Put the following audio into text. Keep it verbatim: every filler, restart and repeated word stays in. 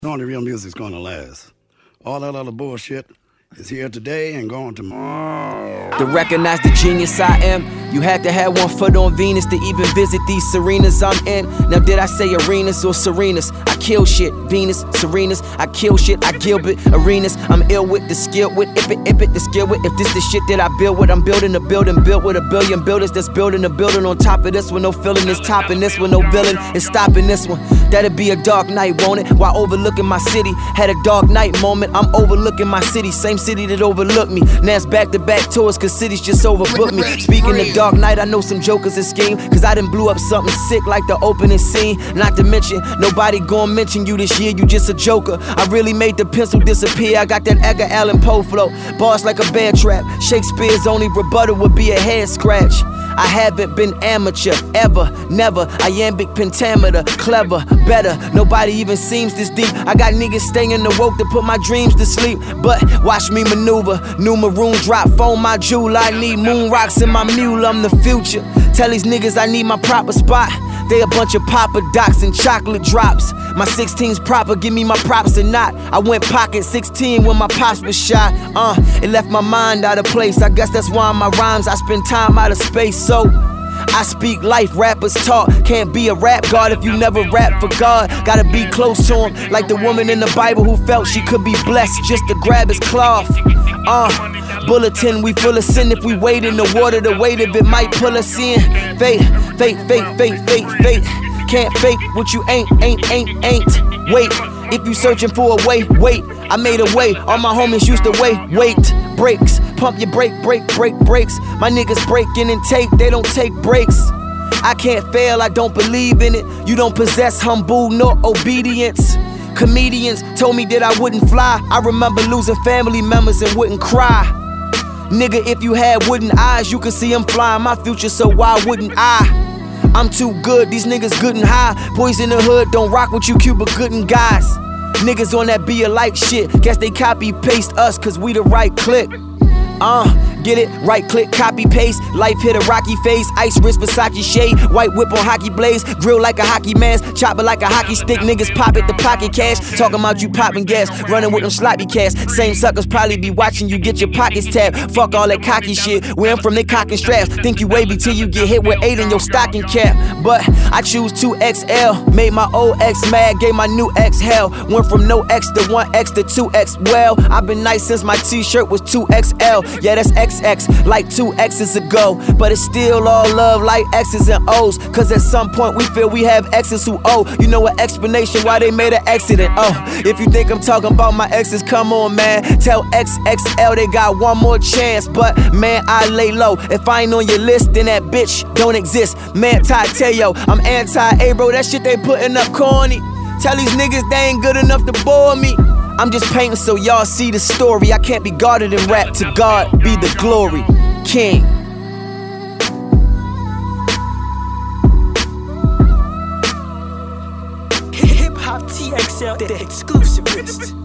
Only real music's gonna last. All that other bullshit is here today and gone tomorrow. To recognize the genius I am, you had to have one foot on Venus to even visit these Serenas I'm in. Now did I say arenas or Serenas? I kill shit, Venus, Serenas, I kill shit, I Gilbert, arenas. I'm ill with the skill with, if it, if it, the skill with. If this the shit that I build with, I'm building a building built with a billion builders that's building a building on top of this one. No feeling is topping this one, no villain is stopping this one. That'd be a dark night, won't it? While overlooking my city, had a dark night moment. I'm overlooking my city, same city that overlooked me. Now it's back to back tours, cause cities just overbooked me. Speaking of dark night, I know some jokers that scheme, cause I done blew up something sick like the opening scene. Not to mention, nobody gon' mention you this year, you just a joker. I really made the pencil disappear, I got that Edgar Allan Poe flow. Bars like a bear trap, Shakespeare's only rebuttal would be a head scratch. I haven't been amateur, ever, never. Iambic pentameter, clever, better. Nobody even seems this deep. I got niggas staying awoke to put my dreams to sleep. But watch me maneuver, new maroon drop, phone my jewel. I need moon rocks in my mule, I'm the future. Tell these niggas I need my proper spot. They a bunch of Papa Docs and chocolate drops. My sixteen's proper, give me my props or not. I went pocket sixteen when my pops was shot. Uh, it left my mind out of place. I guess that's why in my rhymes I spend time out of space. So I speak life, rappers talk. Can't be a rap god if you never rap for God. Gotta be close to him, like the woman in the Bible who felt she could be blessed just to grab his cloth. Uh, bulletin, we full of sin if we wade in the water. The weight of it might pull us in. Fate, fate, fate, fate, fate, fate. Can't fake what you ain't, ain't, ain't, ain't. Wait, if you searching for a way, wait. I made a way, all my homies used to wait, wait. Brakes, pump your brake, brake, brake, brakes. My niggas breaking and take, they don't take breaks. I can't fail, I don't believe in it. You don't possess humble nor obedience. Comedians told me that I wouldn't fly. I remember losing family members and wouldn't cry. Nigga, if you had wooden eyes, you could see them flying my future, so why wouldn't I? I'm too good, these niggas good and high. Boys in the hood don't rock with you Cuba Gooding guys. Niggas on that be alike shit, guess they copy paste us cause we the right click. Uh, get it? Right click, copy paste. Life hit a rocky face. Ice wrist, Versace shade. White whip on hockey blades. Grill like a hockey mask. Chop it like a hockey stick. Niggas pop it, the pocket cash. Talking about you popping gas. Running with them sloppy cats. Same suckers probably be watching you get your pockets tapped. Fuck all that cocky shit. Where I'm from, they cocking straps. Think you wavy till you get hit with eight in your stocking cap. But I choose two X L. Made my old ex mad. Gave my new ex hell. Went from no X to one X to two X. Well, I've been nice since my t-shirt was two X L. Yeah, that's X X, like two X's ago. But it's still all love like X's and O's. Cause at some point we feel we have exes who owe. You know an explanation why they made an accident. Oh, if you think I'm talking about my exes, come on man. Tell X X L they got one more chance. But man, I lay low. If I ain't on your list, then that bitch don't exist. Man, Ty Teo, I'm anti-A bro. That shit they putting up corny. Tell these niggas they ain't good enough to bore me. I'm just painting so y'all see the story. I can't be guarded in rap, to God be the glory. King. Hip Hop T X L, the exclusivist.